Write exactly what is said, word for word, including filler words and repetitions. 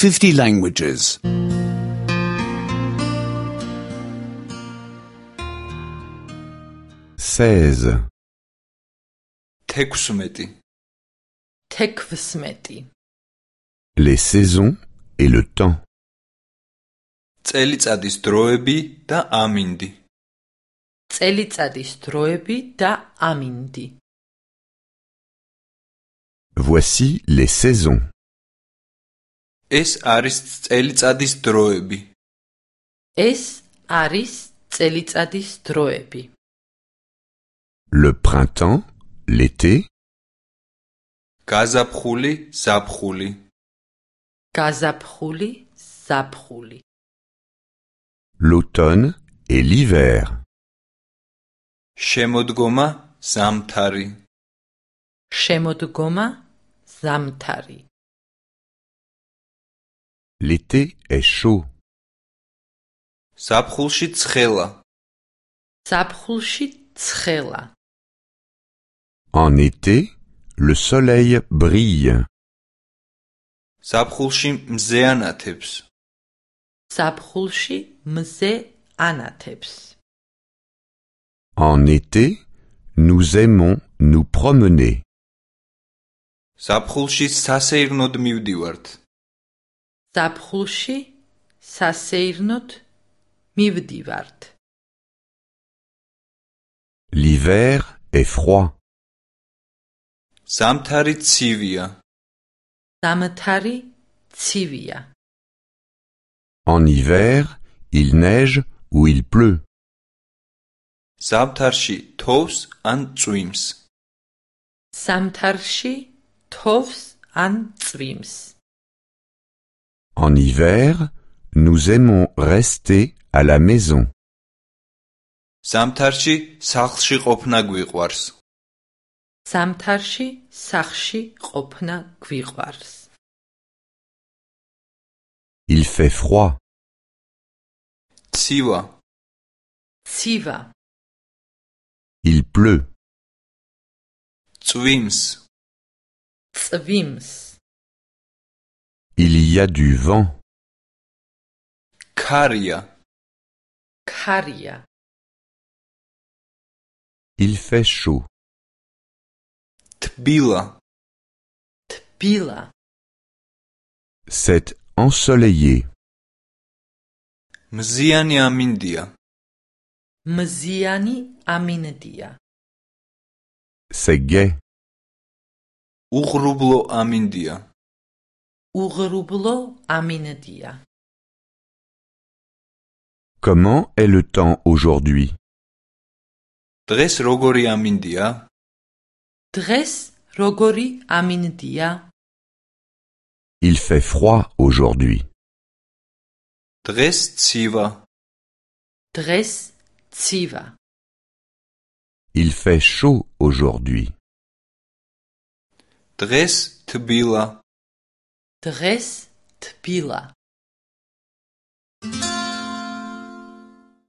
fifty languages. seize. თექვსმეტი. თექვსმეტი. Les saisons et le temps. წელიწადის დროები და ამინდი. წელიწადის დროები და ამინდი. Voici les saisons. ეს არის წელიწადის დროები. ეს არის წელიწადის დროები. Le printemps, l'été, გაზაფხული, ზაფხული. გაზაფხული, ზაფხული. l'automne et l'hiver. შემოდგომა, ზამთარი. შემოდგომა, ზამთარი. L'été est chaud. ზაფხულში ცხელა. ზაფხულში ცხელა. En été, le soleil brille. ზაფხულში მზე ანათებს. ზაფხულში მზე ანათებს. En été, nous aimons nous promener. ზაფხულში სასეირნოდ მივდივართ. ზაფხულში სასეირნოდ მივდივართ. L'hiver est froid. ზამთარი ცივია. ზამთარი ცივია. En hiver, il neige ou il pleut. ზამთარში თოვს ან წვიმს. ზამთარში თოვს ან წვიმს. En hiver, nous aimons rester à la maison. ზამთარში სახლში ყოფნა გვიყვარს. ზამთარში სახლში ყოფნა გვიყვარს. Il fait froid. ცივა. ცივა. Il pleut. წვიმს. წვიმს. Il y a du vent. ქარია. ქარია. Il fait chaud. თბილა. თბილა. C'est ensoleillé. მზიანი ამინდია. მზიანი ამინდია. C'est gai. უღრუბლო ამინდია. უღრუბლო ამინდია. Comment est le temps aujourd'hui? დღეს როგორი ამინდია? დღეს როგორი ამინდია? Il fait froid aujourd'hui. დღეს ცივა. დღეს ცივა. Il fait chaud aujourd'hui. დღეს თბილა. დღეს თბილა.